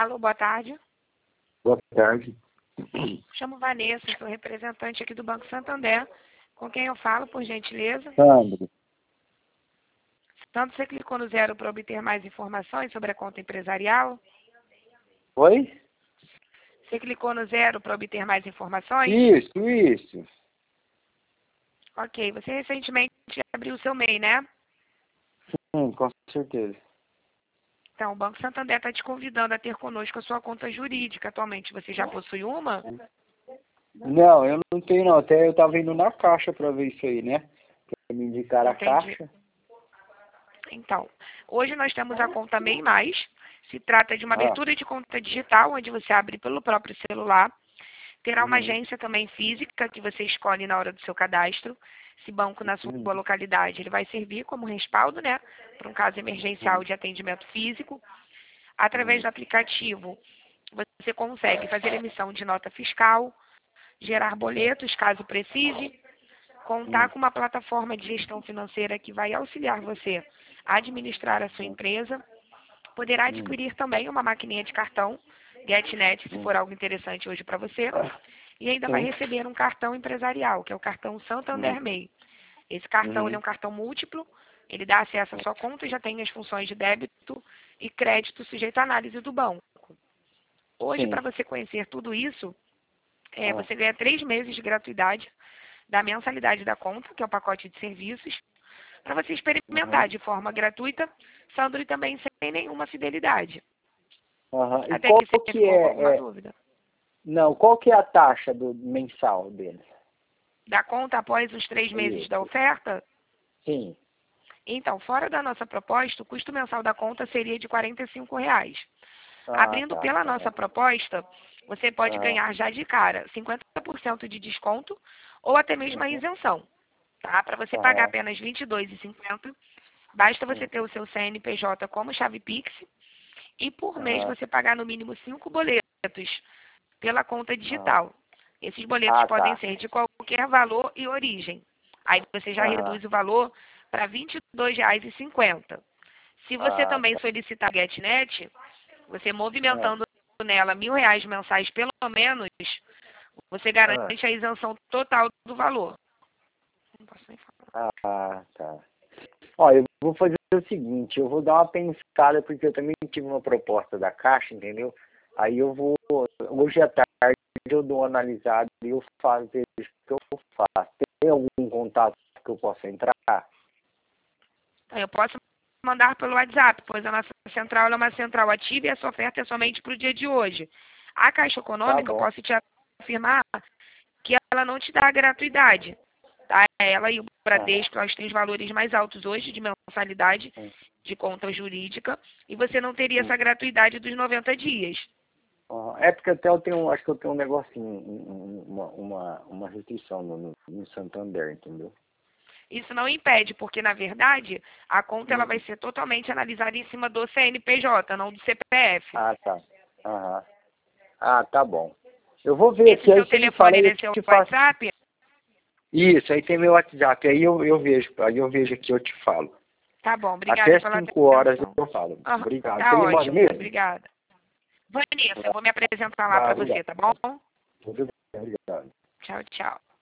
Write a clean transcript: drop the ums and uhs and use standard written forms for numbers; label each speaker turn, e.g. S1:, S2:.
S1: Alô, boa tarde.
S2: Boa tarde.
S1: Chamo Vanessa, sou representante aqui do Banco Santander. Com quem eu falo, por gentileza?
S2: Sandro.
S1: Tanto você clicou no 0 para obter mais informações sobre a conta empresarial?
S2: Oi?
S1: Você clicou no 0 para obter mais informações?
S2: Isso.
S1: Ok, você recentemente abriu o seu MEI, né?
S2: Com certeza.
S1: Então, o Banco Santander está te convidando a ter conosco a sua conta jurídica. Atualmente, você já possui uma?
S2: Não, eu não tenho não. Até eu tava indo na caixa pra ver isso aí, né? Pra me indicar a
S1: Entendi.
S2: caixa.
S1: Então, hoje nós temos a conta MEI+. Se trata de uma
S2: Ah.
S1: abertura de conta digital, onde você abre pelo próprio celular. Terá uma
S2: Uhum.
S1: agência também física que você escolhe na hora do seu cadastro. Esse banco na sua localidade, ele vai servir como respaldo, né? Para um caso emergencial de atendimento físico. Através do aplicativo, você consegue fazer emissão de nota fiscal, gerar boletos, caso precise, contar com uma plataforma de gestão financeira que vai auxiliar você a administrar a sua empresa. Poderá adquirir também uma maquininha de cartão, GetNet, se for algo interessante hoje para você. E ainda vai receber um cartão empresarial, que é o cartão Santander MEI. Esse cartão ele é um cartão múltiplo, ele dá acesso à sua conta e já tem as funções de débito e crédito sujeito à análise do banco. Hoje, para você conhecer tudo isso, você ganha 3 meses de gratuidade da mensalidade da conta, que é o pacote de serviços, para você experimentar de forma gratuita, Sandro, e também sem nenhuma fidelidade.
S2: E
S1: Até
S2: qual
S1: que você
S2: que
S1: ficou com alguma dúvida.
S2: Não, qual que é a taxa do mensal deles?
S1: Da conta após os 3 meses da oferta?
S2: Sim.
S1: Então, fora da nossa proposta, o custo mensal da conta seria de R$ 45. Abrindo pela nossa proposta, você pode ganhar já de cara 50% de desconto ou até mesmo a isenção. Tá? Para você pagar apenas R$ 22,50, basta você ter o seu CNPJ como chave Pix e por mês você pagar no mínimo 5 boletos pela conta digital. Esses boletos podem ser de qualquer valor e origem. Aí você já reduz o valor para R$ 22,50. Se você também solicitar a GetNet, você movimentando nela R$ 1.000 mensais pelo menos, você garante a isenção total do valor. Não posso nem falar.
S2: Tá. Ó, eu vou fazer o seguinte, eu vou dar uma pensada, porque eu também tive uma proposta da Caixa, entendeu? Aí eu vou, hoje à tarde, eu dou uma analisada e eu vejo o que eu faço. Tem algum contato que eu possa entrar?
S1: Eu posso mandar pelo WhatsApp, pois a nossa central é uma central ativa e essa oferta é somente para o dia de hoje. A Caixa Econômica, eu posso te afirmar que ela não te dá gratuidade. Tá? Ela e o Bradesco, elas têm os valores mais altos hoje de mensalidade de conta jurídica e você não teria essa gratuidade dos 90 dias.
S2: É porque até eu tenho, acho que eu tenho um negocinho, uma restrição no Santander, entendeu?
S1: Isso não impede, porque na verdade a conta ela vai ser totalmente analisada em cima do CNPJ, não do CPF.
S2: Tá bom. Eu vou ver
S1: Esse seu telefone é seu WhatsApp?
S2: Isso, aí tem meu WhatsApp, aí eu vejo aqui, eu te falo.
S1: Tá bom, obrigada
S2: Até
S1: pela
S2: 5 horas
S1: atenção.
S2: eu falo. Obrigado.
S1: Tá
S2: Você me manda
S1: ótimo,
S2: mesmo?
S1: obrigada. Vanessa, eu vou me apresentar lá para você, tá bom?
S2: Tudo bem, obrigado.
S1: Tchau, tchau.